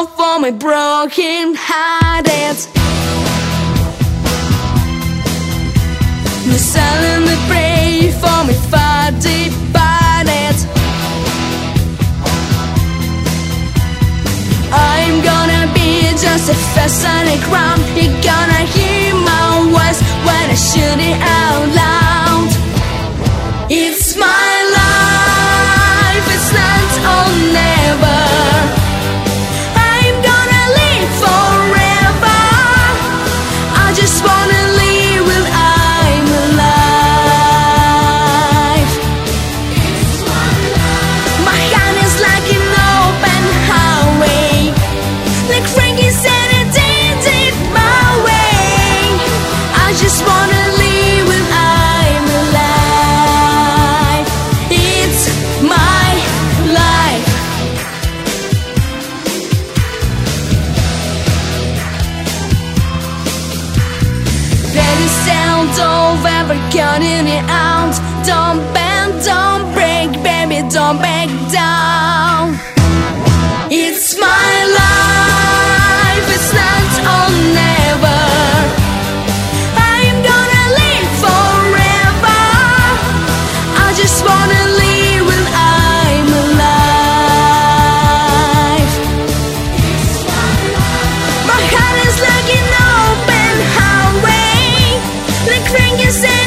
all for my broken hearted. The silent pray for me far divided. I'm gonna be just a face on the ground. You're gonna hear my voice when I shout it out loud. It's my life, it's not or never. I'm gonna live forever. I just wanna live when I'm alive. It's my life. My hand is like an open highway, like Frankie said it did my way. I just wanna live when I'm alive. It's my life. Baby, sound don't ever cutting it out. Don't bend, don't break, baby, don't back down. It's my life, it's not or never. I'm gonna live forever. I just wanna live when I'm alive. My heart is like an open highway, like Frankie said.